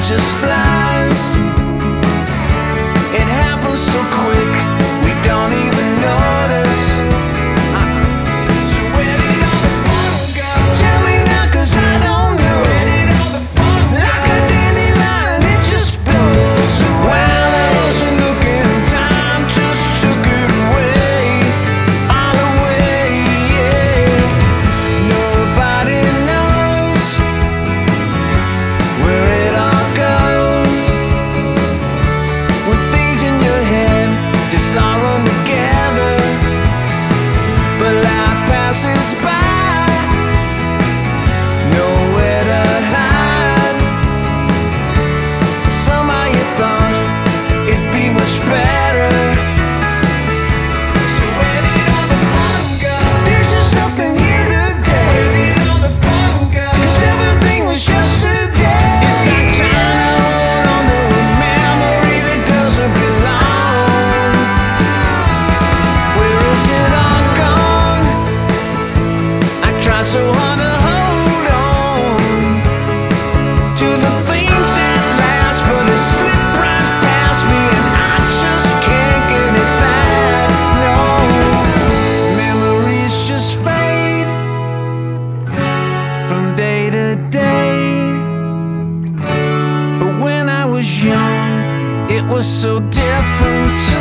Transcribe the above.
just flies. It happens so quick, we don't even notice. So where did all the fun go? Tell me now, 'cause I don't know. Where did all the fun go? Like a dandelion, it just blows. While I wasn't looking, time just took it away, all away, yeah. Nobody knows where it all goes. With things in your head, this all run together. But life passes by, nowhere to hide. Somehow you thought it'd be much better. So where did all the fun go? There's just nothing here today. Where did all the fun go? 'Cause everything was yesterday. It's that time on the memory that doesn't belong. Where is it all gone? I try so hard to hold on to the things that last, but it slipped right past me, and I just can't get it back. No, memories just fade from day to day. But when I was young, it was so different.